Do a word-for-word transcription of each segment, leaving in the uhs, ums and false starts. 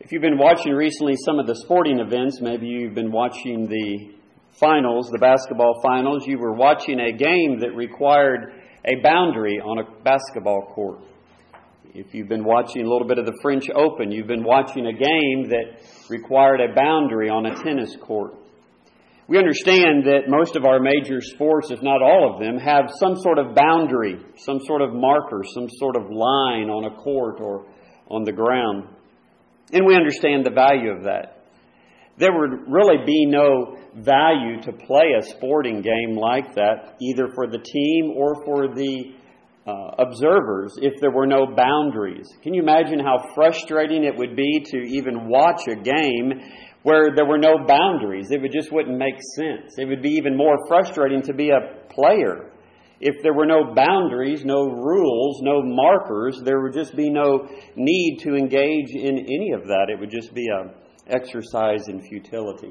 If you've been watching recently some of the sporting events, maybe you've been watching the finals, the basketball finals, you were watching a game that required a boundary on a basketball court. If you've been watching a little bit of the French Open, you've been watching a game that required a boundary on a tennis court. We understand that most of our major sports, if not all of them, have some sort of boundary, some sort of marker, some sort of line on a court or on the ground. And we understand the value of that. There would really be no value to play a sporting game like that, either for the team or for the uh, observers, if there were no boundaries. Can you imagine how frustrating it would be to even watch a game where there were no boundaries? It would just wouldn't make sense. It would be even more frustrating to be a player. If there were no boundaries, no rules, no markers, there would just be no need to engage in any of that. It would just be an exercise in futility.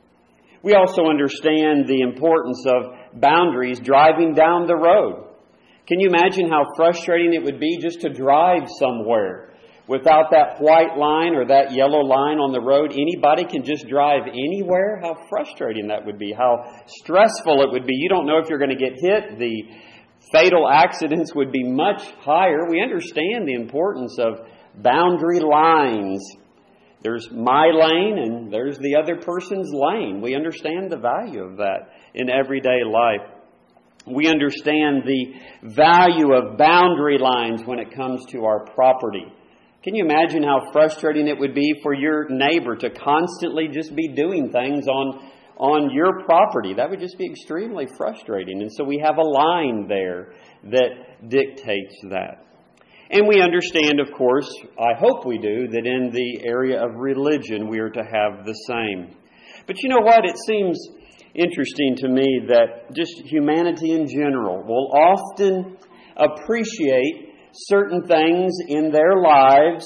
We also understand the importance of boundaries driving down the road. Can you imagine how frustrating it would be just to drive somewhere without that white line or that yellow line on the road? Anybody can just drive anywhere? How frustrating that would be. How stressful it would be. You don't know if you're going to get hit. The fatal accidents would be much higher. We understand the importance of boundary lines. There's my lane and there's the other person's lane. We understand the value of that in everyday life. We understand the value of boundary lines when it comes to our property. Can you imagine how frustrating it would be for your neighbor to constantly just be doing things on, on your property? That would just be extremely frustrating. And so we have a line there that dictates that. And we understand, of course, I hope we do, that in the area of religion we are to have the same. But you know what? It seems interesting to me that just humanity in general will often appreciate certain things in their lives,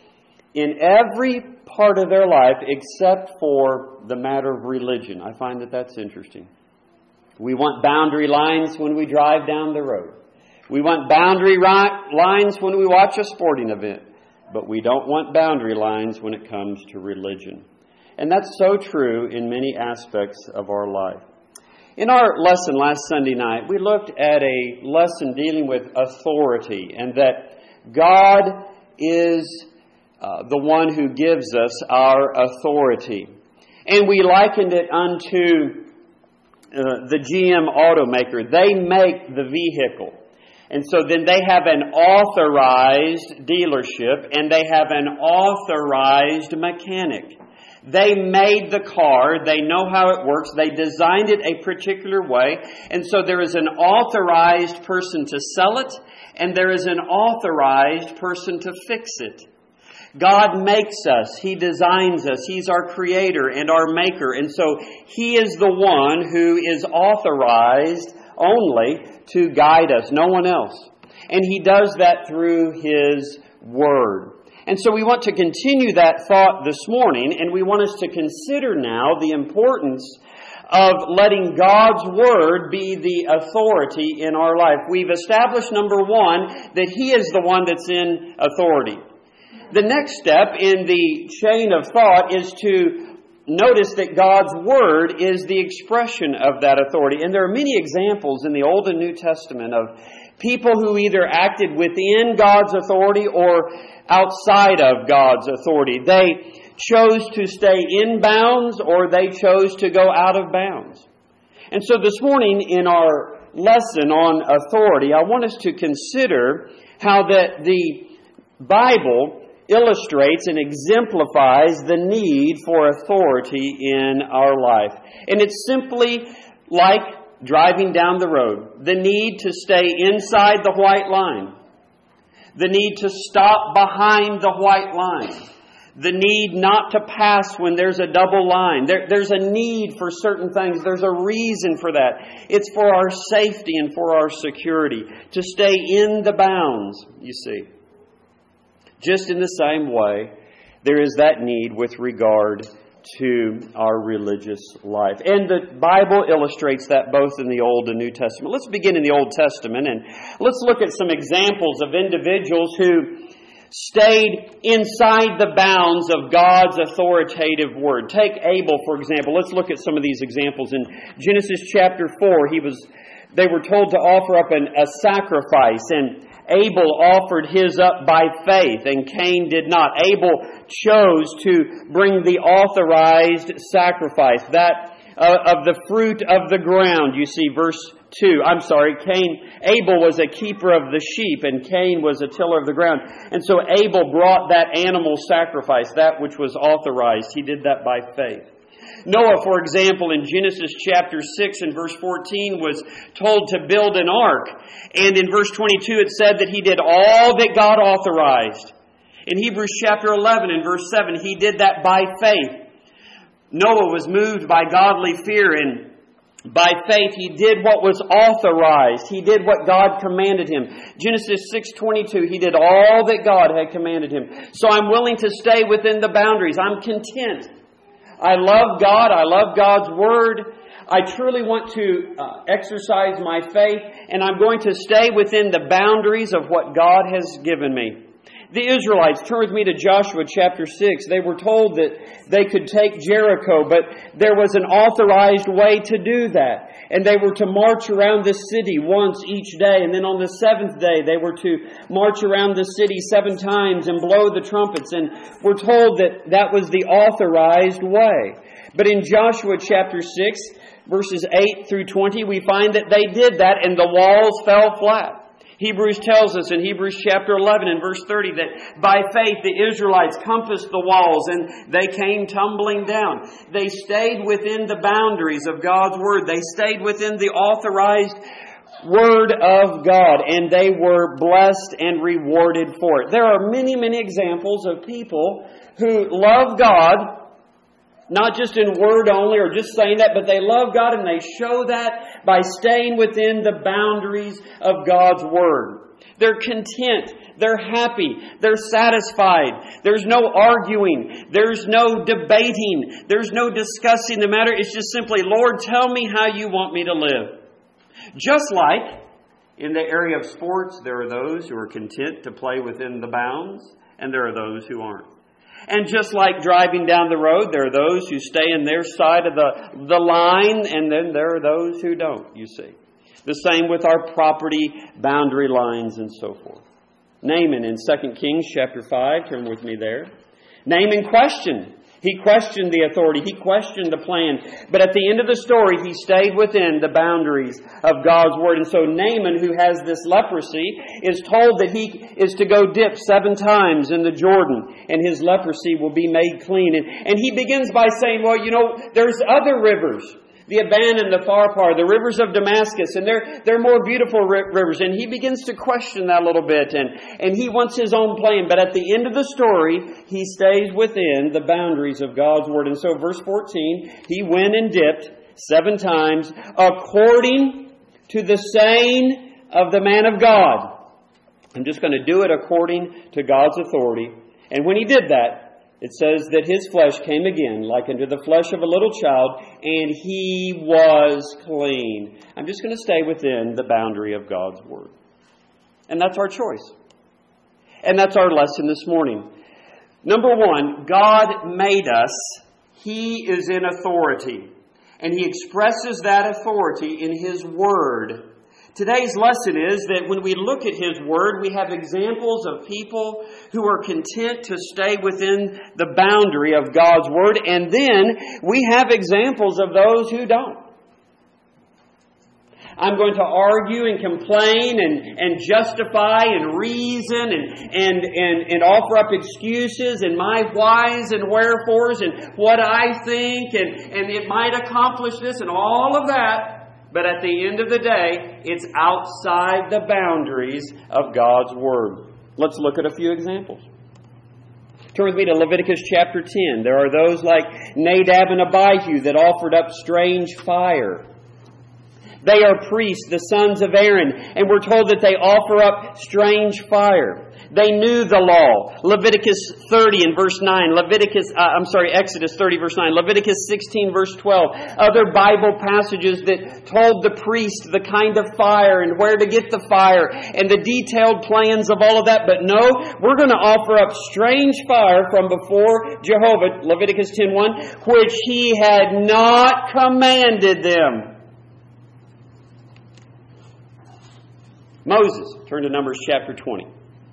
in every part of their life, except for the matter of religion. I find that that's interesting. We want boundary lines when we drive down the road. We want boundary ri- lines when we watch a sporting event. But we don't want boundary lines when it comes to religion. And that's so true in many aspects of our life. In our lesson last Sunday night, we looked at a lesson dealing with authority and that God is uh, the one who gives us our authority. And we likened it unto uh, the G M automaker. They make the vehicle. And so then they have an authorized dealership and they have an authorized mechanic. They made the car. They know how it works. They designed it a particular way. And so there is an authorized person to sell it, and there is an authorized person to fix it. God makes us. He designs us. He's our creator and our maker. And so He is the one who is authorized only to guide us, no one else. And He does that through His Word. And so we want to continue that thought this morning, and we want us to consider now the importance of letting God's Word be the authority in our life. We've established, number one, that He is the one that's in authority. The next step in the chain of thought is to notice that God's Word is the expression of that authority. And there are many examples in the Old and New Testament of people who either acted within God's authority or outside of God's authority. They chose to stay in bounds or they chose to go out of bounds. And so this morning in our lesson on authority, I want us to consider how that the Bible illustrates and exemplifies the need for authority in our life. And it's simply like driving down the road. The need to stay inside the white line. The need to stop behind the white line. The need not to pass when there's a double line. There, there's a need for certain things. There's a reason for that. It's for our safety and for our security. To stay in the bounds, you see. Just in the same way, there is that need with regard to our religious life. And the Bible illustrates that both in the Old and New Testament. Let's begin in the Old Testament and let's look at some examples of individuals who stayed inside the bounds of God's authoritative word. Take Abel, for example. Let's look at some of these examples. In Genesis chapter four, he was, they were told to offer up an, a sacrifice, and Abel offered his up by faith, and Cain did not. Abel chose to bring the authorized sacrifice, that uh, of the fruit of the ground. You see, verse two. I'm sorry, Cain, Abel was a keeper of the sheep, and Cain was a tiller of the ground. And so Abel brought that animal sacrifice, that which was authorized. He did that by faith. Noah, for example, in Genesis chapter six and verse fourteen, was told to build an ark. And in verse twenty-two it said that he did all that God authorized. In Hebrews chapter eleven and verse seven, he did that by faith. Noah was moved by godly fear, and by faith he did what was authorized. He did what God commanded him. Genesis six twenty-two, he did all that God had commanded him. So I'm willing to stay within the boundaries. I'm content. I love God. I love God's Word. I truly want to uh, exercise my faith, and I'm going to stay within the boundaries of what God has given me. The Israelites, turn with me to Joshua chapter six. They were told that they could take Jericho, but there was an authorized way to do that. And they were to march around the city once each day. And then on the seventh day, they were to march around the city seven times and blow the trumpets. And we're told that that was the authorized way. But in Joshua chapter six, verses eight through twenty, we find that they did that and the walls fell flat. Hebrews tells us in Hebrews chapter eleven and verse thirty that by faith the Israelites compassed the walls and they came tumbling down. They stayed within the boundaries of God's Word. They stayed within the authorized Word of God, and they were blessed and rewarded for it. There are many, many examples of people who love God, not just in word only or just saying that, but they love God and they show that by staying within the boundaries of God's Word. They're content. They're happy. They're satisfied. There's no arguing. There's no debating. There's no discussing the matter. It's just simply, Lord, tell me how you want me to live. Just like in the area of sports, there are those who are content to play within the bounds, and there are those who aren't. And just like driving down the road, there are those who stay in their side of the, the line, and then there are those who don't, you see. The same with our property boundary lines and so forth. Naaman in Second Kings chapter five, turn with me there. Naaman questioned. He questioned the authority. He questioned the plan. But at the end of the story, he stayed within the boundaries of God's Word. And so Naaman, who has this leprosy, is told that he is to go dip seven times in the Jordan, and his leprosy will be made clean. And, and he begins by saying, well, you know, there's other rivers. The Aban and the Pharpar, the rivers of Damascus, and they're, they're more beautiful rivers. And he begins to question that a little bit, and, and he wants his own plan. But at the end of the story, he stays within the boundaries of God's Word. And so verse fourteen, he went and dipped seven times according to the saying of the man of God. I'm just going to do it according to God's authority. And when he did that, it says that his flesh came again, like unto the flesh of a little child, and he was clean. I'm just going to stay within the boundary of God's Word. And that's our choice. And that's our lesson this morning. Number one, God made us. He is in authority. And He expresses that authority in His Word. Today's lesson is that when we look at His Word, we have examples of people who are content to stay within the boundary of God's Word, and then we have examples of those who don't. I'm going to argue and complain and, and justify and reason and, and, and, and offer up excuses and my whys and wherefores and what I think and, and it might accomplish this and all of that. But at the end of the day, it's outside the boundaries of God's Word. Let's look at a few examples. Turn with me to Leviticus chapter ten. There are those like Nadab and Abihu that offered up strange fire. They are priests, the sons of Aaron, and we're told that they offer up strange fire. They knew the law. Leviticus thirty and verse nine. Leviticus, uh, I'm sorry, Exodus thirty verse nine. Leviticus sixteen verse twelve. Other Bible passages that told the priest the kind of fire and where to get the fire and the detailed plans of all of that. But no, we're going to offer up strange fire from before Jehovah, Leviticus ten one, which He had not commanded them. Moses, turn to Numbers chapter twenty.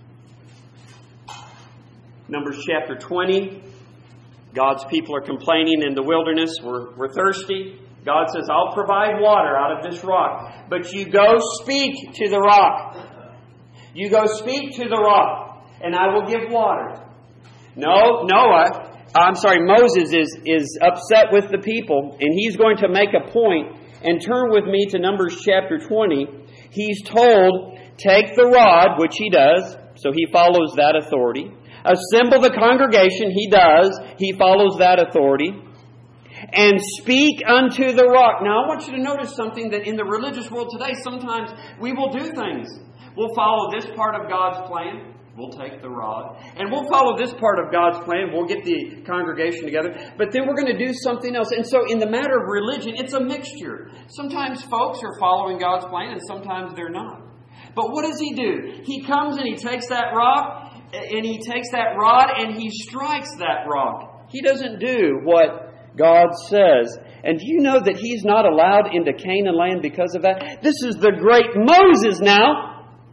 Numbers chapter twenty. God's people are complaining in the wilderness. We're, we're thirsty. God says, I'll provide water out of this rock. But you go speak to the rock. You go speak to the rock, and I will give water. No, Noah, I'm sorry, Moses is, is upset with the people, and he's going to make a point. And turn with me to Numbers chapter twenty. He's told, take the rod, which he does, so he follows that authority. Assemble the congregation, he does, he follows that authority. And speak unto the rock. Now I want you to notice something, that in the religious world today, sometimes we will do things. We'll follow this part of God's plan. We'll take the rod. And we'll follow this part of God's plan. We'll get the congregation together. But then we're going to do something else. And so in the matter of religion, it's a mixture. Sometimes folks are following God's plan and sometimes they're not. But what does He do? He comes and He takes that rock and He takes that rod and He strikes that rock. He doesn't do what God says. And do you know that He's not allowed into Canaan land because of that? This is the great Moses now.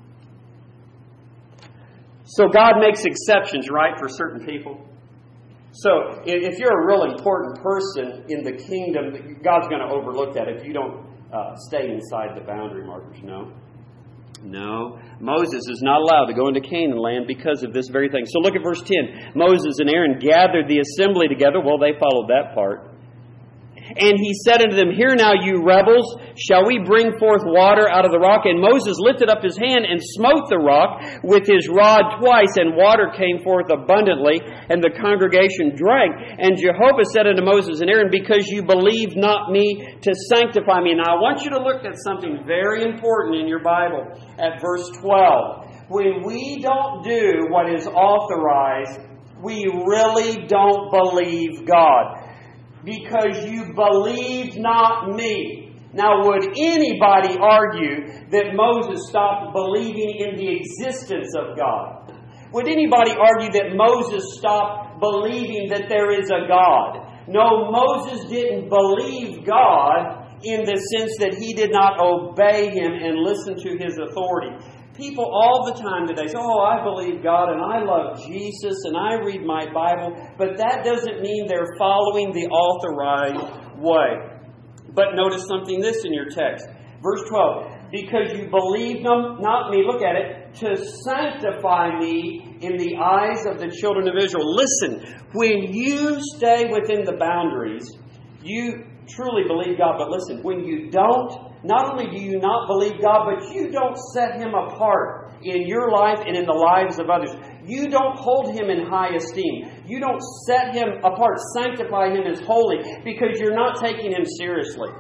So God makes exceptions, right, for certain people. So if you're a real important person in the kingdom, God's going to overlook that if you don't uh, stay inside the boundary markers. No. No. Moses is not allowed to go into Canaan land because of this very thing. So look at verse ten. Moses and Aaron gathered the assembly together. Well, they followed that part. And he said unto them, Hear now, you rebels, shall we bring forth water out of the rock? And Moses lifted up his hand and smote the rock with his rod twice, and water came forth abundantly, and the congregation drank. And Jehovah said unto Moses and Aaron, Because you believe not me to sanctify me. Now I want you to look at something very important in your Bible at verse twelve. When we don't do what is authorized, we really don't believe God. Because you believe not me. Now, would anybody argue that Moses stopped believing in the existence of God? Would anybody argue that Moses stopped believing that there is a God? No, Moses didn't believe God in the sense that he did not obey Him and listen to His authority. People all the time today say, oh, I believe God and I love Jesus and I read my Bible, but that doesn't mean they're following the authorized way. But notice something this in your text. Verse twelve, because you believe not me, look at it, to sanctify me in the eyes of the children of Israel. Listen, when you stay within the boundaries, you truly believe God. But listen, when you don't, not only do you not believe God, but you don't set Him apart in your life and in the lives of others. You don't hold Him in high esteem. You don't set Him apart, sanctify Him as holy, because you're not taking Him seriously.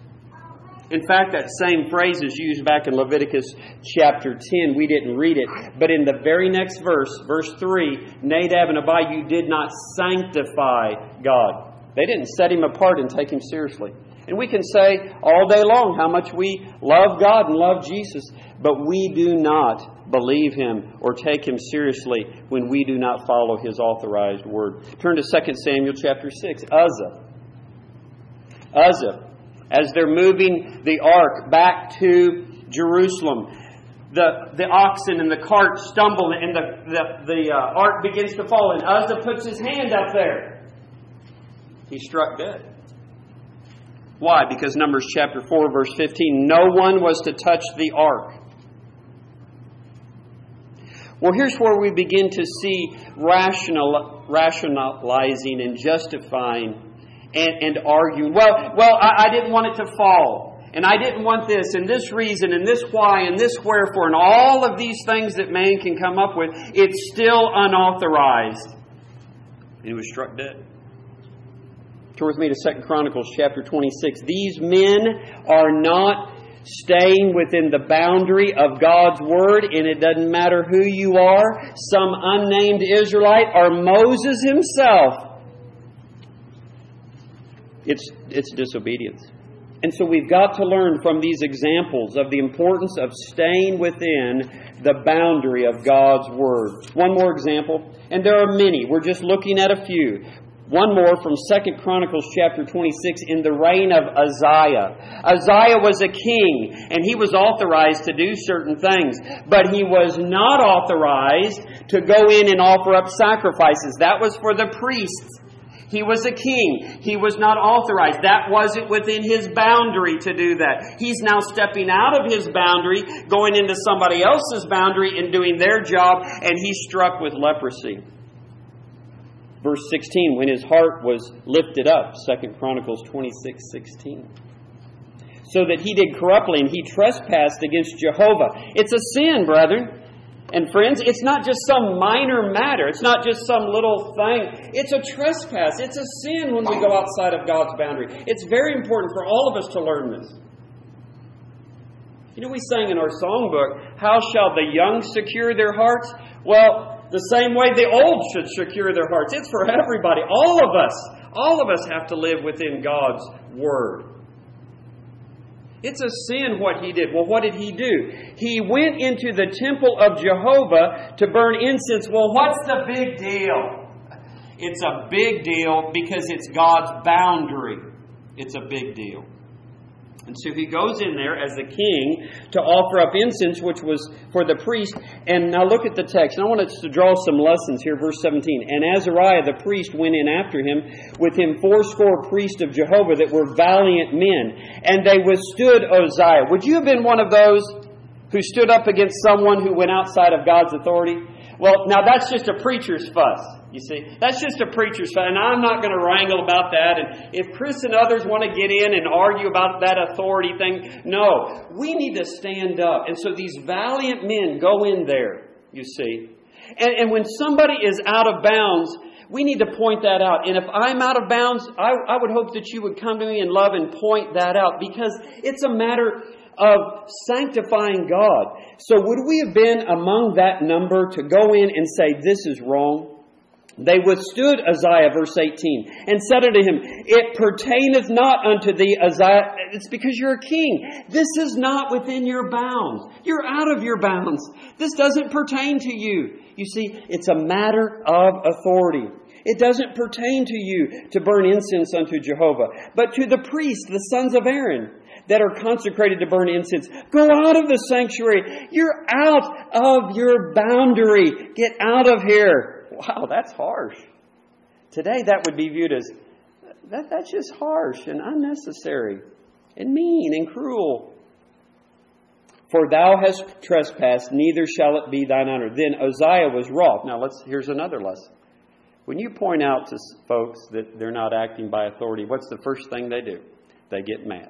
In fact, that same phrase is used back in Leviticus chapter ten. We didn't read it. But in the very next verse, verse three, Nadab and Abihu did not sanctify God. They didn't set Him apart and take Him seriously. And we can say all day long how much we love God and love Jesus, but we do not believe Him or take Him seriously when we do not follow His authorized word. Turn to Second Samuel chapter six. Uzzah. Uzzah. As they're moving the ark back to Jerusalem, the, the oxen and the cart stumble and the, the, the uh, ark begins to fall. And Uzzah puts his hand up there. He's struck dead. Why? Because Numbers chapter four, verse fifteen, no one was to touch the ark. Well, here's where we begin to see rational, rationalizing and justifying and, and arguing. Well, well, I, I didn't want it to fall. And I didn't want this, and this reason, and this why, and this wherefore, and all of these things that man can come up with. It's still unauthorized. And he was struck dead. Turn with me to Second Chronicles chapter twenty-six. These men are not Staying within the boundary of God's Word, and it doesn't matter who you are, some unnamed Israelite or Moses himself. It's, it's disobedience. And so we've got to learn from these examples of the importance of staying within the boundary of God's Word. One more example, and there are many. We're just looking at a few. One more from Second Chronicles chapter twenty-six in the reign of Uzziah. Uzziah was a king, and he was authorized to do certain things, but he was not authorized to go in and offer up sacrifices. That was for the priests. He was a king. He was not authorized. That wasn't within his boundary to do that. He's now stepping out of his boundary, going into somebody else's boundary and doing their job, and he's struck with leprosy. Verse sixteen, when his heart was lifted up, Second Chronicles twenty-six sixteen. So that he did corruptly and he trespassed against Jehovah. It's a sin, brethren. And friends, it's not just some minor matter. It's not just some little thing. It's a trespass. It's a sin when we go outside of God's boundary. It's very important for all of us to learn this. You know, we sang in our songbook, how shall the young secure their hearts? Well, the same way the old should secure their hearts. It's for everybody. All of us. All of us have to live within God's Word. It's a sin what he did. Well, what did he do? He went into the temple of Jehovah to burn incense. Well, what's the big deal? It's a big deal because it's God's boundary. It's a big deal. And so he goes in there as the king to offer up incense, which was for the priest. And now look at the text. And I want us to draw some lessons here, verse seventeen. And Azariah the priest went in after him, with him fourscore priests of Jehovah that were valiant men. And they withstood Uzziah. Would you have been one of those who stood up against someone who went outside of God's authority? Well, now that's just a preacher's fuss, you see. That's just a preacher's fuss, and I'm not going to wrangle about that. And if Chris and others want to get in and argue about that authority thing, no. We need to stand up. And so these valiant men go in there, you see. And, and when somebody is out of bounds, we need to point that out. And if I'm out of bounds, I, I would hope that you would come to me in love and point that out, because it's a matter of sanctifying God. So would we have been among that number to go in and say, this is wrong? They withstood Uzziah, verse eighteen, and said unto him, it pertaineth not unto thee, Uzziah. It's because you're a king. This is not within your bounds. You're out of your bounds. This doesn't pertain to you. You see, it's a matter of authority. It doesn't pertain to you to burn incense unto Jehovah, but to the priests, the sons of Aaron, that are consecrated to burn incense. Go out of the sanctuary. You're out of your boundary. Get out of here. Wow, that's harsh. Today that would be viewed as, that, that's just harsh and unnecessary and mean and cruel. For thou hast trespassed, neither shall it be thine honor. Then Uzziah was wroth. Now let's. Here's another lesson. When you point out to folks that they're not acting by authority, what's the first thing they do? They get mad.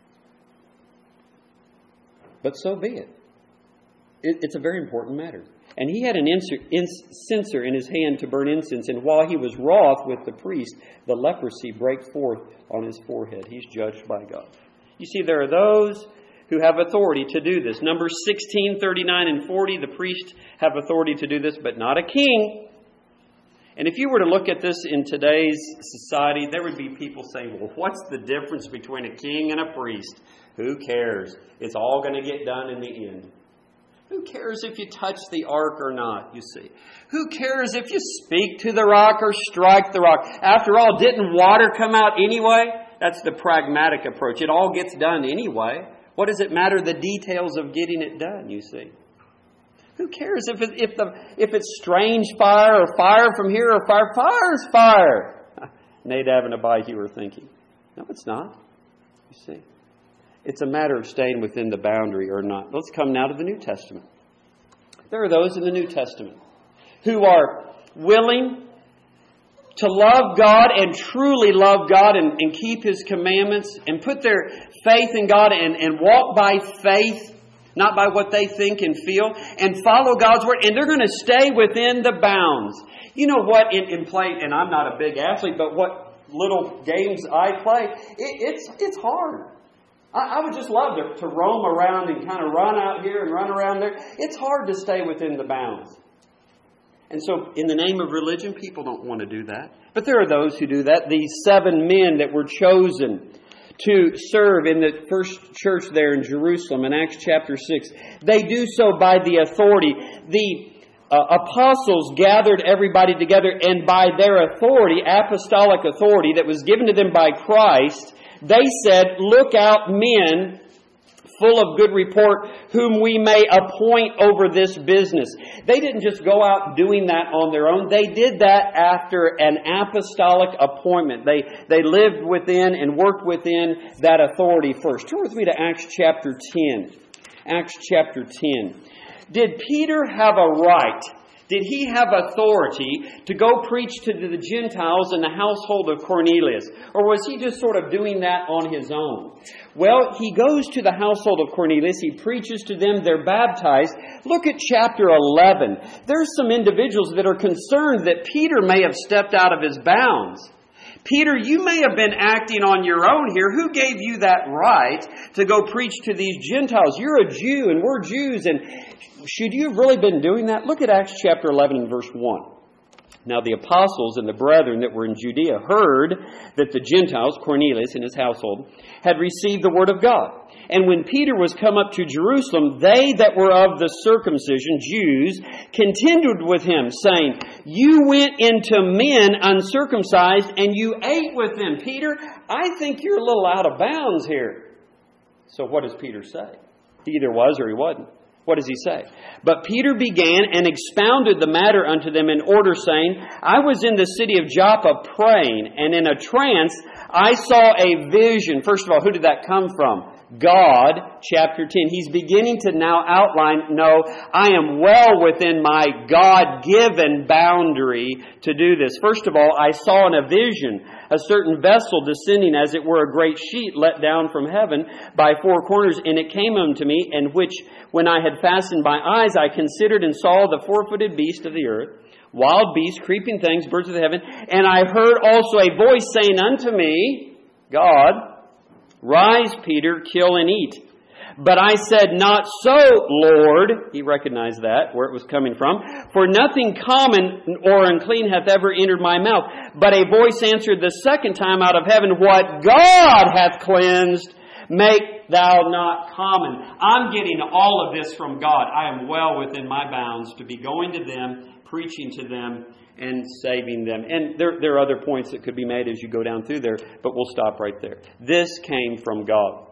But so be it. it it's a very important matter. And he had an censer in his hand to burn incense, and while he was wroth with the priest, the leprosy brake forth on his forehead. He's judged by God. You see, there are those who have authority to do this. Numbers sixteen, thirty-nine, and forty, the priests have authority to do this, but not a king. And if you were to look at this in today's society, there would be people saying, well, what's the difference between a king and a priest? Who cares? It's all going to get done in the end. Who cares if you touch the ark or not, you see? Who cares if you speak to the rock or strike the rock? After all, didn't water come out anyway? That's the pragmatic approach. It all gets done anyway. What does it matter the details of getting it done, you see? Who cares if it, if the if it's strange fire or fire from here or fire? Fire's fire. Nadab and Abihu were thinking. No, it's not. You see. It's a matter of staying within the boundary or not. Let's come now to the New Testament. There are those in the New Testament who are willing to love God and truly love God and, and keep His commandments and put their faith in God and, and walk by faith, not by what they think and feel, and follow God's Word. And they're going to stay within the bounds. You know what, in, in play, and I'm not a big athlete, but what little games I play, it, it's it's hard. I, I would just love to, to roam around and kind of run out here and run around there. It's hard to stay within the bounds. And so, in the name of religion, people don't want to do that. But there are those who do that. These seven men that were chosen to serve in the first church there in Jerusalem in Acts chapter six, they do so by the authority. The uh, apostles gathered everybody together, and by their authority, apostolic authority that was given to them by Christ, they said, "Look out, men full of good report, whom we may appoint over this business." They didn't just go out doing that on their own. They did that after an apostolic appointment. They, they lived within and worked within that authority first. Turn with me to Acts chapter ten. Acts chapter ten. Did Peter have a right? Did he have authority to go preach to the Gentiles in the household of Cornelius? Or was he just sort of doing that on his own? Well, he goes to the household of Cornelius. He preaches to them. They're baptized. Look at chapter eleven. There's some individuals that are concerned that Peter may have stepped out of his bounds. Peter, you may have been acting on your own here. Who gave you that right to go preach to these Gentiles? You're a Jew and we're Jews, and should you have really been doing that? Look at Acts chapter eleven and verse one. Now the apostles and the brethren that were in Judea heard that the Gentiles, Cornelius and his household, had received the word of God. And when Peter was come up to Jerusalem, they that were of the circumcision, Jews, contended with him, saying, "You went into men uncircumcised, and you ate with them." Peter, I think you're a little out of bounds here. So what does Peter say? He either was or he wasn't. What does he say? But Peter began and expounded the matter unto them in order, saying, "I was in the city of Joppa praying, and in a trance I saw a vision." First of all, who did that come from? God, chapter ten. He's beginning to now outline, no, I am well within my God-given boundary to do this. First of all, I saw in a vision a certain vessel descending as it were a great sheet let down from heaven by four corners, and it came unto me, and which, when I had fastened my eyes, I considered and saw the four-footed beast of the earth, wild beasts, creeping things, birds of the heaven, and I heard also a voice saying unto me, God, "Rise, Peter, kill and eat." But I said, "Not so, Lord." He recognized that, where it was coming from. "For nothing common or unclean hath ever entered my mouth." But a voice answered the second time out of heaven, "What God hath cleansed, make thou not common." I'm getting all of this from God. I am well within my bounds to be going to them, preaching to them, and saving them. And there, there are other points that could be made as you go down through there, but we'll stop right there. This came from God.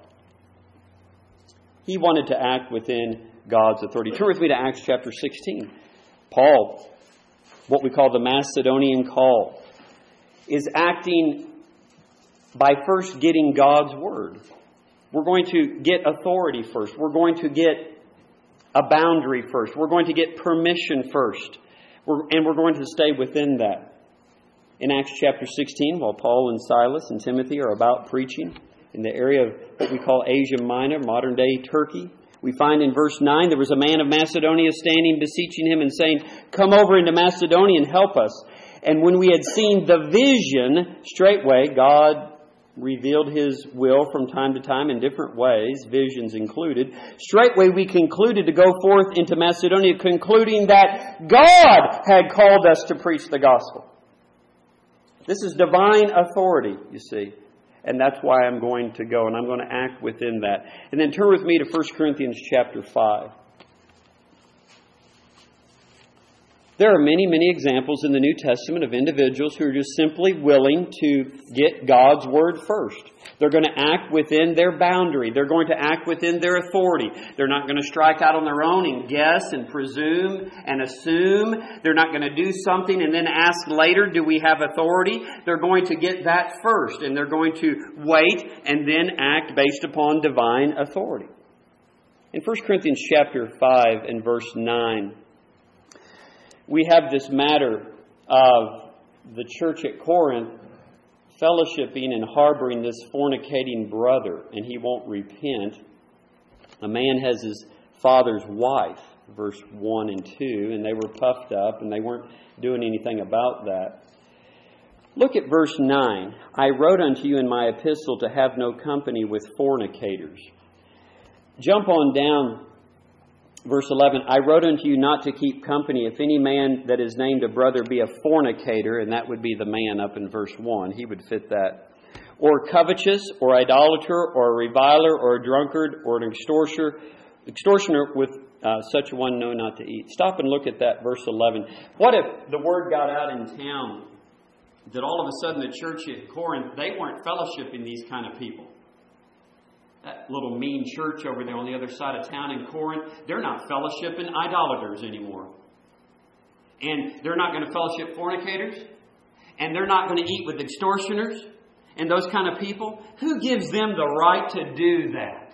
He wanted to act within God's authority. Turn with me to Acts chapter sixteen. Paul, what we call the Macedonian call, is acting by first getting God's word. We're going to get authority first. We're going to get a boundary first. We're going to get permission first. We're, and we're going to stay within that. In Acts chapter sixteen, while Paul and Silas and Timothy are about preaching in the area of what we call Asia Minor, modern-day Turkey, we find in verse nine, there was a man of Macedonia standing, beseeching him and saying, "Come over into Macedonia and help us." And when we had seen the vision, straightway God revealed His will from time to time in different ways, visions included. Straightway we concluded to go forth into Macedonia, concluding that God had called us to preach the gospel. This is divine authority, you see. And that's why I'm going to go, and I'm going to act within that. And then turn with me to First Corinthians chapter five. There are many, many examples in the New Testament of individuals who are just simply willing to get God's word first. They're going to act within their boundary. They're going to act within their authority. They're not going to strike out on their own and guess and presume and assume. They're not going to do something and then ask later, do we have authority? They're going to get that first, and they're going to wait and then act based upon divine authority. In First Corinthians chapter five and verse nine, we have this matter of the church at Corinth fellowshipping and harboring this fornicating brother, and he won't repent. A man has his father's wife, verse one and two, and they were puffed up, and they weren't doing anything about that. Look at verse nine. I wrote unto you in my epistle to have no company with fornicators. Jump on down, verse eleven. I wrote unto you not to keep company if any man that is named a brother be a fornicator, and that would be the man up in verse one. He would fit that. Or covetous, or idolater, or a reviler, or a drunkard, or an extortioner, extortioner with uh, such one know not to eat. Stop and look at that, verse eleven. What if the word got out in town that all of a sudden the church at Corinth, they weren't fellowshipping these kind of people? That little mean church over there on the other side of town in Corinth, they're not fellowshipping idolaters anymore. And they're not going to fellowship fornicators. And they're not going to eat with extortioners and those kind of people. Who gives them the right to do that?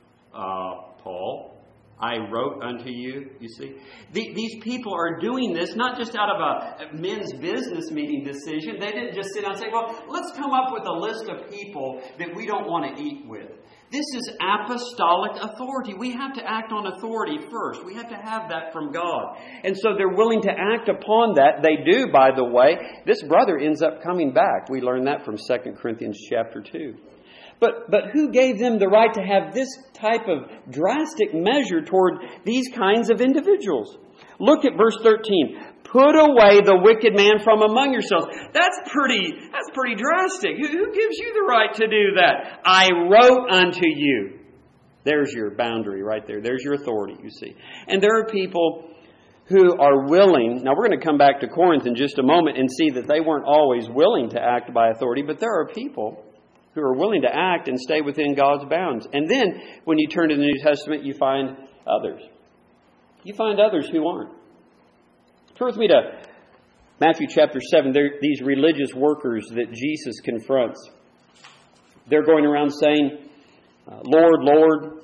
Uh, Paul. I wrote unto you, you see. The, these people are doing this not just out of a, a men's business meeting decision. They didn't just sit down and say, well, let's come up with a list of people that we don't want to eat with. This is apostolic authority. We have to act on authority first. We have to have that from God. And so they're willing to act upon that. They do, by the way. This brother ends up coming back. We learn that from Second Corinthians chapter two. But but who gave them the right to have this type of drastic measure toward these kinds of individuals? Look at verse thirteen. Put away the wicked man from among yourselves. That's pretty, that's pretty drastic. Who, who gives you the right to do that? I wrote unto you. There's your boundary right there. There's your authority, you see. And there are people who are willing. Now we're going to come back to Corinth in just a moment and see that they weren't always willing to act by authority. But there are people who are willing to act and stay within God's bounds. And then when you turn to the New Testament, you find others. You find others who aren't. Turn with me to Matthew chapter seven. They're these religious workers that Jesus confronts. They're going around saying, Lord, Lord,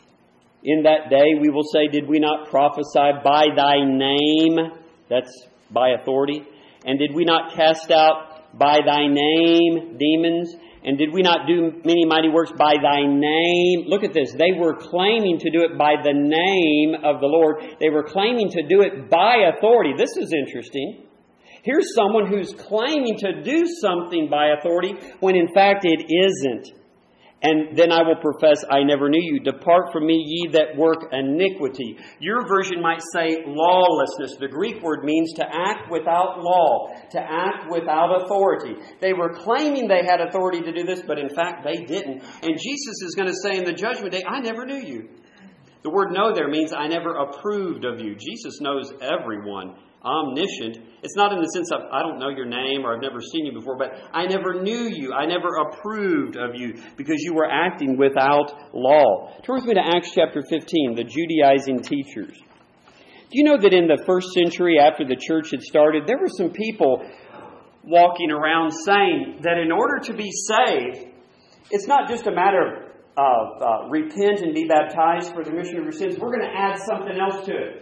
in that day we will say, did we not prophesy by thy name? That's by authority. And did we not cast out by thy name demons? And did we not do many mighty works by thy name? Look at this. They were claiming to do it by the name of the Lord. They were claiming to do it by authority. This is interesting. Here's someone who's claiming to do something by authority when in fact it isn't. And then I will profess, I never knew you. Depart from me, ye that work iniquity. Your version might say lawlessness. The Greek word means to act without law, to act without authority. They were claiming they had authority to do this, but in fact they didn't. And Jesus is going to say in the judgment day, I never knew you. The word know there means I never approved of you. Jesus knows everyone. Omniscient. It's not in the sense of I don't know your name or I've never seen you before, but I never knew you. I never approved of you because you were acting without law. Turn with me to Acts chapter fifteen, the Judaizing teachers. Do you know that in the first century after the church had started, there were some people walking around saying that in order to be saved, it's not just a matter of uh, repent and be baptized for the remission of your sins. We're going to add something else to it.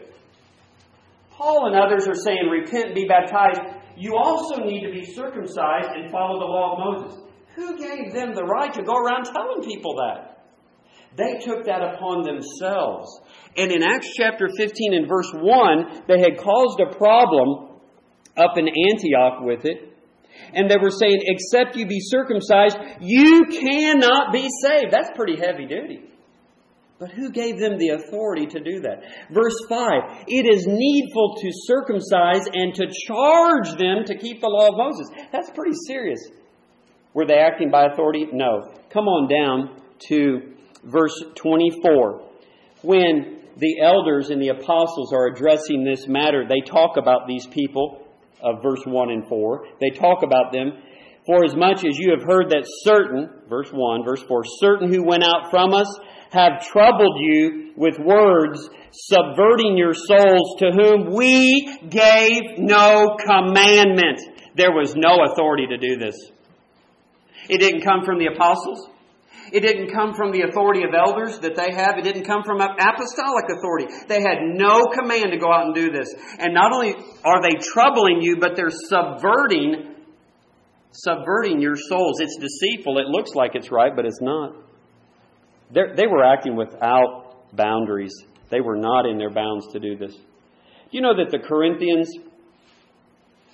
Paul and others are saying, repent and be baptized. You also need to be circumcised and follow the law of Moses. Who gave them the right to go around telling people that? They took that upon themselves. And in Acts chapter fifteen and verse one, they had caused a problem up in Antioch with it. And they were saying, except you be circumcised, you cannot be saved. That's pretty heavy duty. But who gave them the authority to do that? Verse five, it is needful to circumcise and to charge them to keep the law of Moses. That's pretty serious. Were they acting by authority? No. Come on down to verse twenty-four. When the elders and the apostles are addressing this matter, they talk about these people of verse one and four. They talk about them. For as much as you have heard that certain, verse one, verse four, certain who went out from us have troubled you with words, subverting your souls, to whom we gave no commandment. There was no authority to do this. It didn't come from the apostles. It didn't come from the authority of elders that they have. It didn't come from apostolic authority. They had no command to go out and do this. And not only are they troubling you, but they're subverting, subverting your souls. It's deceitful. It looks like it's right, but it's not. They're, they were acting without boundaries. They were not in their bounds to do this. You know that the Corinthians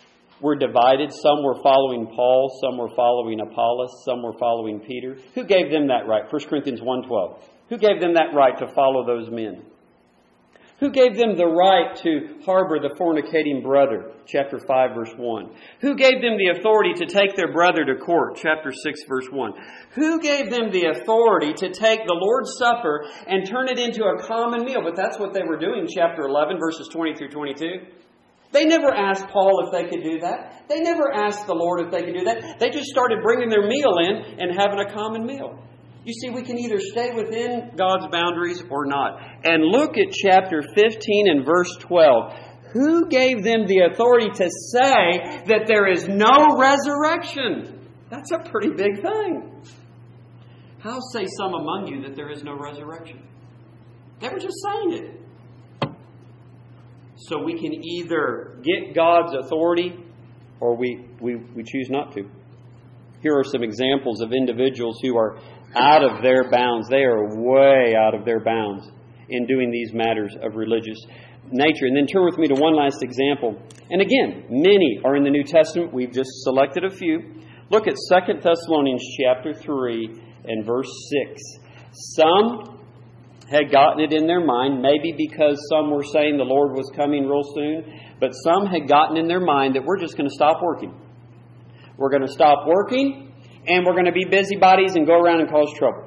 were divided. Some were following Paul, some were following Apollos, some were following Peter. Who gave them that right? First Corinthians one twelve. Who gave them that right to follow those men? Who gave them the right to harbor the fornicating brother? Chapter five, verse one. Who gave them the authority to take their brother to court? Chapter six, verse one. Who gave them the authority to take the Lord's Supper and turn it into a common meal? But that's what they were doing, chapter eleven, verses twenty through twenty-two. They never asked Paul if they could do that. They never asked the Lord if they could do that. They just started bringing their meal in and having a common meal. You see, we can either stay within God's boundaries or not. And look at chapter fifteen and verse twelve. Who gave them the authority to say that there is no resurrection? That's a pretty big thing. How say some among you that there is no resurrection? They were just saying it. So we can either get God's authority or we, we, we choose not to. Here are some examples of individuals who are out of their bounds. They are way out of their bounds in doing these matters of religious nature. And then turn with me to one last example. And again, many are in the New Testament. We've just selected a few. Look at Second Thessalonians chapter three and verse six. Some had gotten it in their mind, maybe because some were saying the Lord was coming real soon, but some had gotten in their mind that we're just going to stop working. We're going to stop working, and we're going to be busybodies and go around and cause trouble.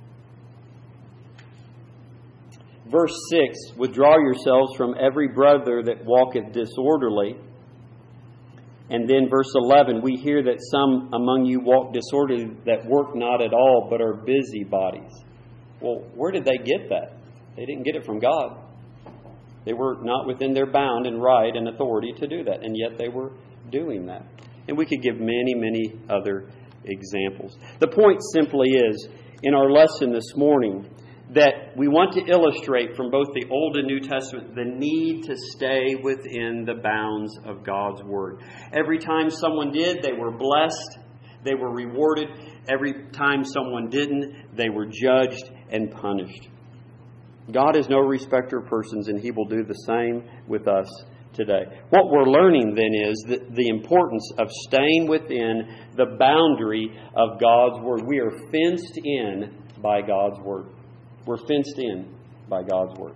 Verse six, withdraw yourselves from every brother that walketh disorderly. And then verse eleven, we hear that some among you walk disorderly that work not at all, but are busybodies. Well, where did they get that? They didn't get it from God. They were not within their bound and right and authority to do that, and yet they were doing that. And we could give many, many other examples. The point simply is, in our lesson this morning, that we want to illustrate from both the Old and New Testament the need to stay within the bounds of God's Word. Every time someone did, they were blessed, they were rewarded. Every time someone didn't, they were judged and punished. God is no respecter of persons, and He will do the same with us today. What we're learning then is the, the importance of staying within the boundary of God's Word. We are fenced in by God's Word. We're fenced in by God's Word.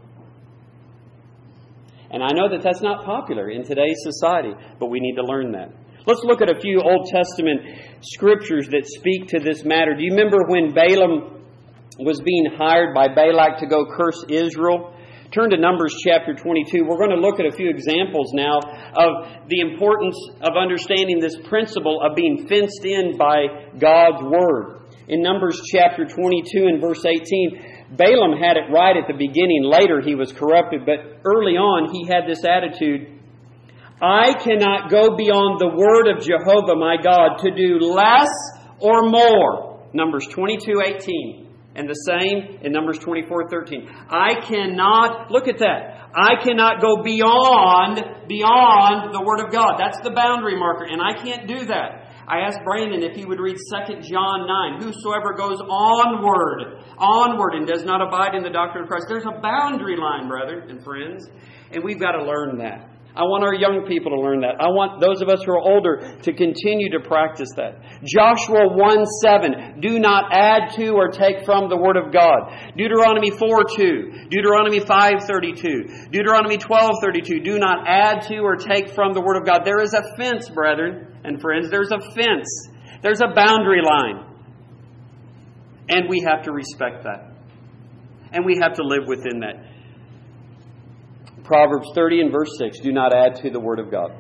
And I know that that's not popular in today's society, but we need to learn that. Let's look at a few Old Testament scriptures that speak to this matter. Do you remember when Balaam was being hired by Balak to go curse Israel? Turn to Numbers chapter twenty-two. We're going to look at a few examples now of the importance of understanding this principle of being fenced in by God's Word. In Numbers chapter twenty-two and verse eighteen, Balaam had it right at the beginning. Later he was corrupted, but early on he had this attitude: I cannot go beyond the word of Jehovah my God to do less or more. Numbers twenty-two eighteen. And the same in Numbers twenty-four thirteen. I cannot, look at that. I cannot go beyond, beyond the Word of God. That's the boundary marker, and I can't do that. I asked Brandon if he would read Second John nine. Whosoever goes onward, onward and does not abide in the doctrine of Christ. There's a boundary line, brethren and friends, and we've got to learn that. I want our young people to learn that. I want those of us who are older to continue to practice that. Joshua one seven, do not add to or take from the Word of God. Deuteronomy four two, Deuteronomy five thirty-two, Deuteronomy twelve thirty-two, do not add to or take from the Word of God. There is a fence, brethren and friends. There's a fence. There's a boundary line. And we have to respect that. And we have to live within that. Proverbs thirty and verse six, do not add to the Word of God,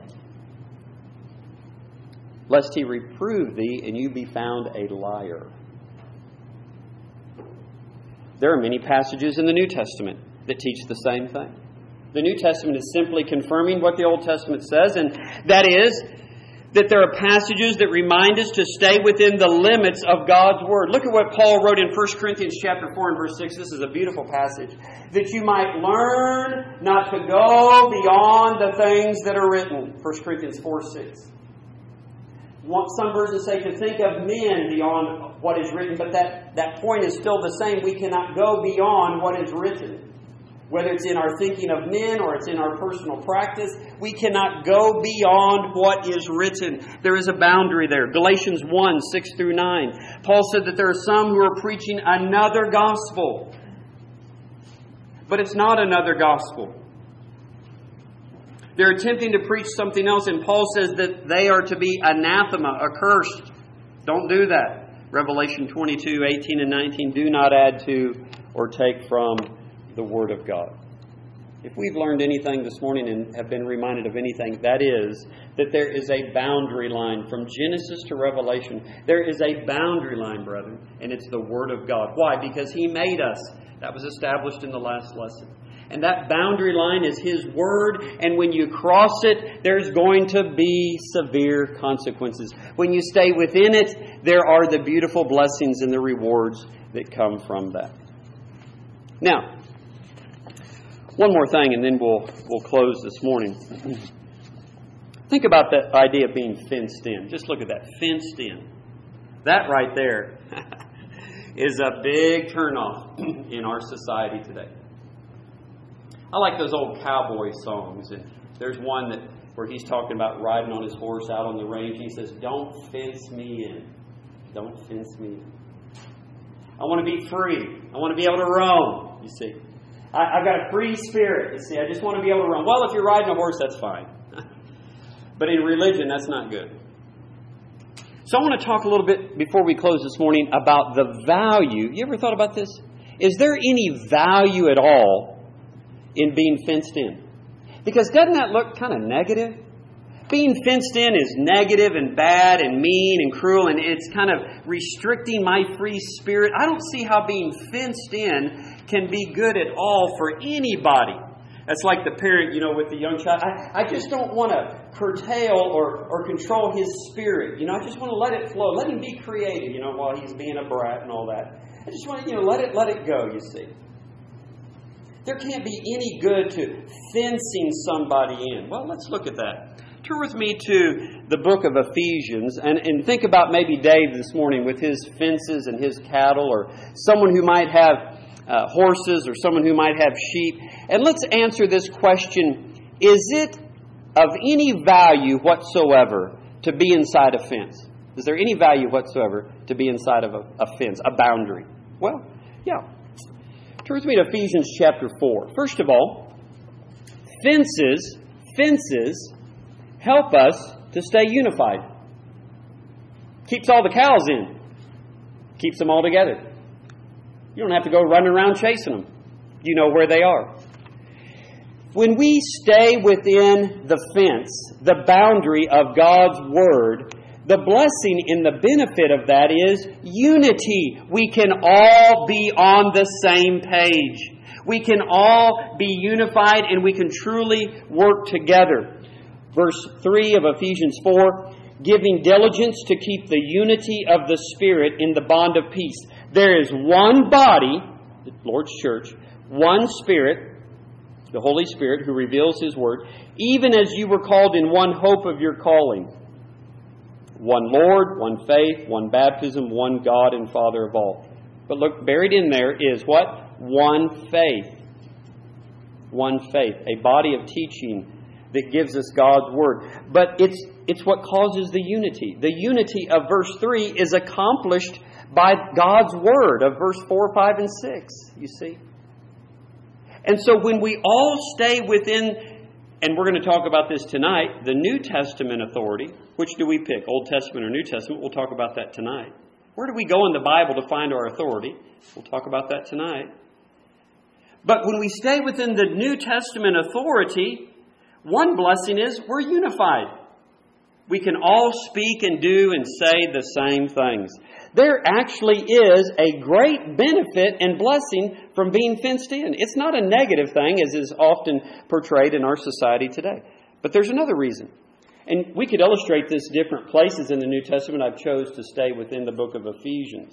lest He reprove thee and you be found a liar. There are many passages in the New Testament that teach the same thing. The New Testament is simply confirming what the Old Testament says, and that is that there are passages that remind us to stay within the limits of God's Word. Look at what Paul wrote in First Corinthians chapter four and verse six. This is a beautiful passage. That you might learn not to go beyond the things that are written. First Corinthians four six. Some versions say to think of men beyond what is written, but that, that point is still the same. We cannot go beyond what is written. Whether it's in our thinking of men or it's in our personal practice, we cannot go beyond what is written. There is a boundary there. Galatians one, six through nine. Paul said that there are some who are preaching another gospel. But it's not another gospel. They're attempting to preach something else, and Paul says that they are to be anathema, accursed. Don't do that. Revelation twenty-two, eighteen and nineteen, do not add to or take from the Word of God. If we've learned anything this morning and have been reminded of anything, that is that there is a boundary line from Genesis to Revelation. There is a boundary line, brethren, and it's the Word of God. Why? Because He made us. That was established in the last lesson. And that boundary line is His Word, and when you cross it, there's going to be severe consequences. When you stay within it, there are the beautiful blessings and the rewards that come from that. Now, one more thing, and then we'll we'll close this morning. Think about that idea of being fenced in. Just look at that, fenced in. That right there is a big turnoff in our society today. I like those old cowboy songs, and there's one that where he's talking about riding on his horse out on the range. He says, "Don't fence me in. Don't fence me in. I want to be free. I want to be able to roam." You see, I, I've got a free spirit. You see, I just want to be able to roam. Well, if you're riding a horse, that's fine. But in religion, that's not good. So I want to talk a little bit before we close this morning about the value. You ever thought about this? Is there any value at all in being fenced in? Because doesn't that look kind of negative? Being fenced in is negative and bad and mean and cruel, and it's kind of restricting my free spirit. I don't see how being fenced in can be good at all for anybody. That's like the parent, you know, with the young child. I, I just don't want to curtail or, or control his spirit. You know, I just want to let it flow. Let him be creative, you know, while he's being a brat and all that. I just want to, you know, let it let it go, you see. There can't be any good to fencing somebody in. Well, let's look at that. Turn with me to the book of Ephesians and, and think about maybe Dave this morning with his fences and his cattle, or someone who might have uh, horses, or someone who might have sheep. And let's answer this question: is it of any value whatsoever to be inside a fence? Is there any value whatsoever to be inside of a, a fence, a boundary? Well, yeah. Turn with me to Ephesians chapter four. First of all, fences, fences help us to stay unified. Keeps all the cows in. Keeps them all together. You don't have to go running around chasing them. You know where they are. When we stay within the fence, the boundary of God's Word, the blessing and the benefit of that is unity. We can all be on the same page. We can all be unified, and we can truly work together. Verse three of Ephesians four, giving diligence to keep the unity of the Spirit in the bond of peace. There is one body, the Lord's church, one Spirit, the Holy Spirit, who reveals His Word, even as you were called in one hope of your calling. One Lord, one faith, one baptism, one God and Father of all. But look, buried in there is what? One faith. One faith. A body of teaching that gives us God's Word. But it's it's what causes the unity. The unity of verse three is accomplished by God's Word of verse four, five, and six. You see? And so when we all stay within, and we're going to talk about this tonight, the New Testament authority. Which do we pick? Old Testament or New Testament? We'll talk about that tonight. Where do we go in the Bible to find our authority? We'll talk about that tonight. But when we stay within the New Testament authority, one blessing is we're unified. We can all speak and do and say the same things. There actually is a great benefit and blessing from being fenced in. It's not a negative thing, as is often portrayed in our society today. But there's another reason. And we could illustrate this different places in the New Testament. I've chose to stay within the book of Ephesians.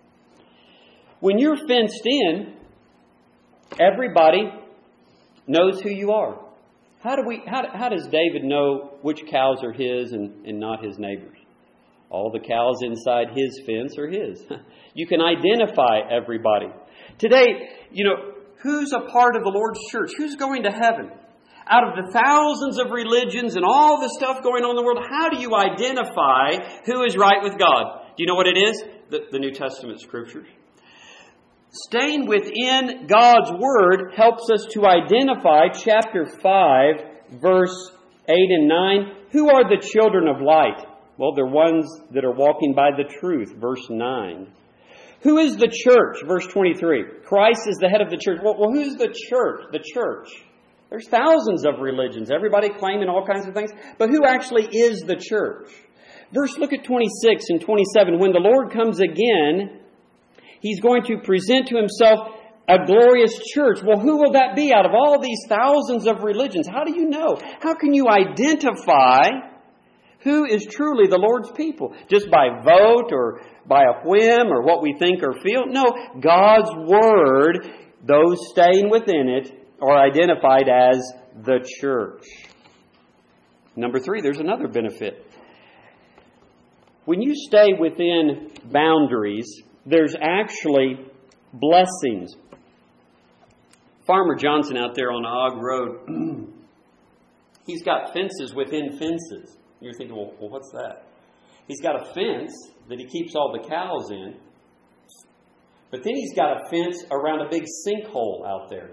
When you're fenced in, everybody knows who you are. How do we? How, how does David know which cows are his and, and not his neighbor's? All the cows inside his fence are his. You can identify everybody. Today, you know, who's a part of the Lord's church? Who's going to heaven? Out of the thousands of religions and all the stuff going on in the world, how do you identify who is right with God? Do you know what it is? The, the New Testament Scriptures. Staying within God's Word helps us to identify, chapter five, verse eight and nine. Who are the children of light? Well, they're ones that are walking by the truth, verse nine. Who is the church? Verse twenty-three. Christ is the head of the church. Well, well who's the church? The church. There's thousands of religions, everybody claiming all kinds of things. But who actually is the church? Verse, look at twenty-six and twenty-seven. When the Lord comes again, He's going to present to Himself a glorious church. Well, who will that be out of all these thousands of religions? How do you know? How can you identify who is truly the Lord's people? Just by vote or by a whim or what we think or feel? No, God's Word, those staying within it, are identified as the church. Number three, there's another benefit. When you stay within boundaries, there's actually blessings. Farmer Johnson out there on Og Road, he's got fences within fences. You're thinking, well, well, what's that? He's got a fence that he keeps all the cows in, but then he's got a fence around a big sinkhole out there.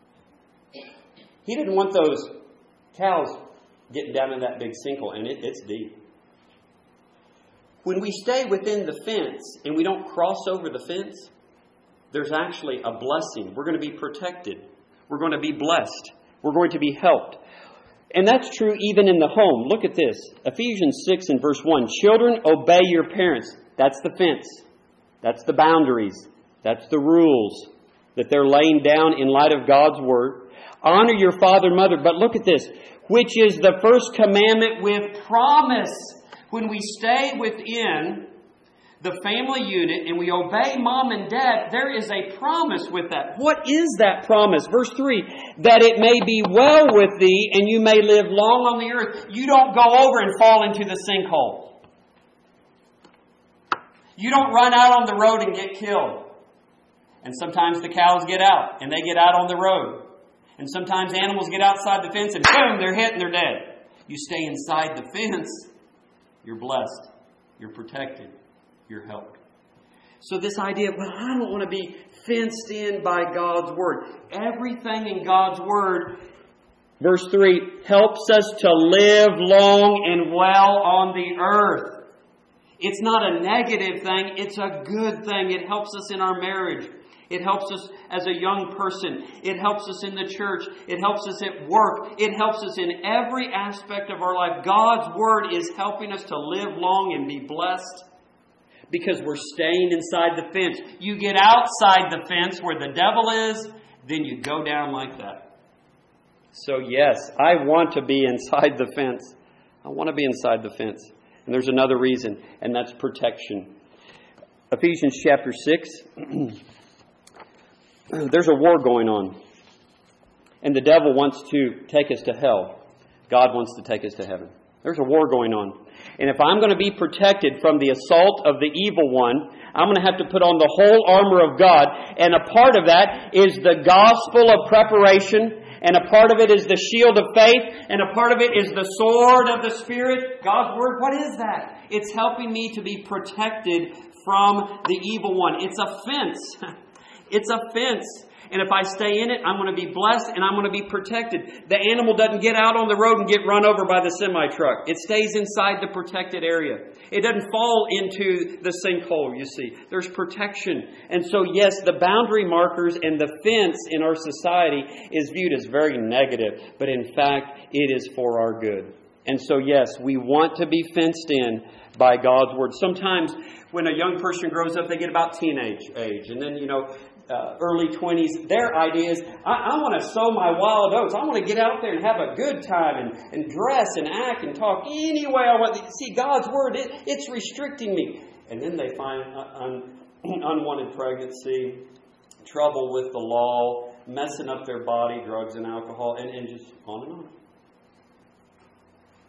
He didn't want those cows getting down in that big sinkhole, and it, it's deep. When we stay within the fence and we don't cross over the fence, there's actually a blessing. We're going to be protected. We're going to be blessed. We're going to be helped. And that's true even in the home. Look at this. Ephesians six and verse one. Children, obey your parents. That's the fence. That's the boundaries. That's the rules that they're laying down in light of God's Word. Honor your father and mother. But look at this. Which is the first commandment with promise. When we stay within the family unit and we obey mom and dad, there is a promise with that. What is that promise? Verse three, that it may be well with thee and you may live long on the earth. You don't go over and fall into the sinkhole. You don't run out on the road and get killed. And sometimes the cows get out and they get out on the road. And sometimes animals get outside the fence and boom, they're hit and they're dead. You stay inside the fence. You're blessed. You're protected. You're helped. So this idea of, well, I don't want to be fenced in by God's Word. Everything in God's Word, verse three, helps us to live long and well on the earth. It's not a negative thing. It's a good thing. It helps us in our marriage. It helps us as a young person. It helps us in the church. It helps us at work. It helps us in every aspect of our life. God's Word is helping us to live long and be blessed because we're staying inside the fence. You get outside the fence where the devil is, then you go down like that. So yes, I want to be inside the fence. I want to be inside the fence. And there's another reason, and that's protection. Ephesians chapter six. There's a war going on. And the devil wants to take us to hell. God wants to take us to heaven. There's a war going on. And if I'm going to be protected from the assault of the evil one, I'm going to have to put on the whole armor of God. And a part of that is the gospel of preparation. And a part of it is the shield of faith. And a part of it is the sword of the Spirit. God's Word. What is that? It's helping me to be protected from the evil one. It's a fence. It's a fence. And if I stay in it, I'm going to be blessed and I'm going to be protected. The animal doesn't get out on the road and get run over by the semi-truck. It stays inside the protected area. It doesn't fall into the sinkhole, you see. There's protection. And so, yes, the boundary markers and the fence in our society is viewed as very negative. But in fact, it is for our good. And so, yes, we want to be fenced in by God's Word. Sometimes when a young person grows up, they get about teenage age. And then, you know, Uh, early twenties, their idea is, I, I want to sow my wild oats. I want to get out there and have a good time and, and dress and act and talk any way I want. See, God's Word, it, it's restricting me. And then they find un, unwanted pregnancy, trouble with the law, messing up their body, drugs and alcohol, and, and just on and on.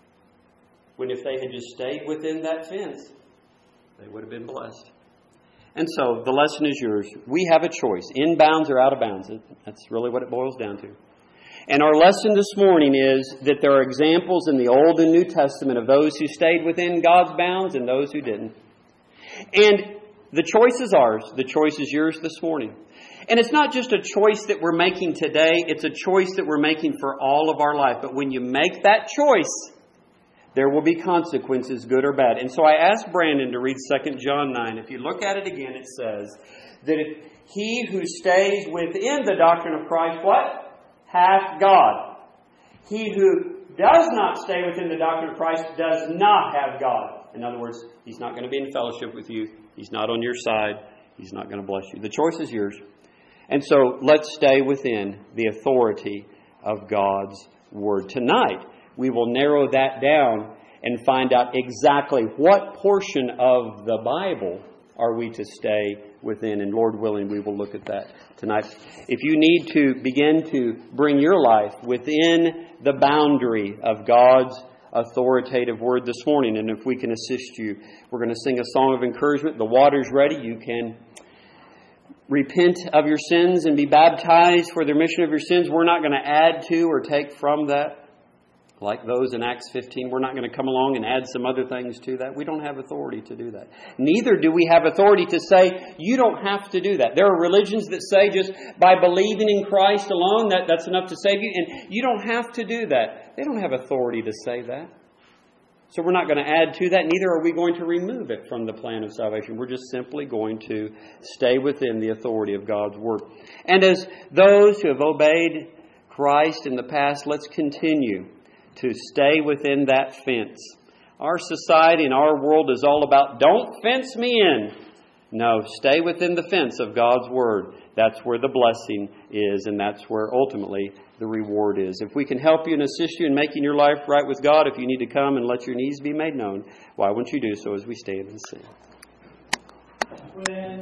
When if they had just stayed within that fence, they would have been blessed. And so the lesson is yours. We have a choice, in bounds or out of bounds. That's really what it boils down to. And our lesson this morning is that there are examples in the Old and New Testament of those who stayed within God's bounds and those who didn't. And the choice is ours. The choice is yours this morning. And it's not just a choice that we're making today. It's a choice that we're making for all of our life. But when you make that choice, there will be consequences, good or bad. And so I asked Brandon to read Second John nine. If you look at it again, it says that if he who stays within the doctrine of Christ, what? Hath God. He who does not stay within the doctrine of Christ does not have God. In other words, He's not going to be in fellowship with you. He's not on your side. He's not going to bless you. The choice is yours. And so let's stay within the authority of God's Word. Tonight, we will narrow that down and find out exactly what portion of the Bible are we to stay within. And Lord willing, we will look at that tonight. If you need to begin to bring your life within the boundary of God's authoritative Word this morning, and if we can assist you, we're going to sing a song of encouragement. The water's ready. You can repent of your sins and be baptized for the remission of your sins. We're not going to add to or take from that. Like those in Acts fifteen, we're not going to come along and add some other things to that. We don't have authority to do that. Neither do we have authority to say, you don't have to do that. There are religions that say just by believing in Christ alone, that, that's enough to save you. And you don't have to do that. They don't have authority to say that. So we're not going to add to that. Neither are we going to remove it from the plan of salvation. We're just simply going to stay within the authority of God's Word. And as those who have obeyed Christ in the past, let's continue to stay within that fence. Our society and our world is all about, don't fence me in. No, stay within the fence of God's Word. That's where the blessing is, and that's where ultimately the reward is. If we can help you and assist you in making your life right with God, if you need to come and let your needs be made known, why won't you do so as we stand and sing? When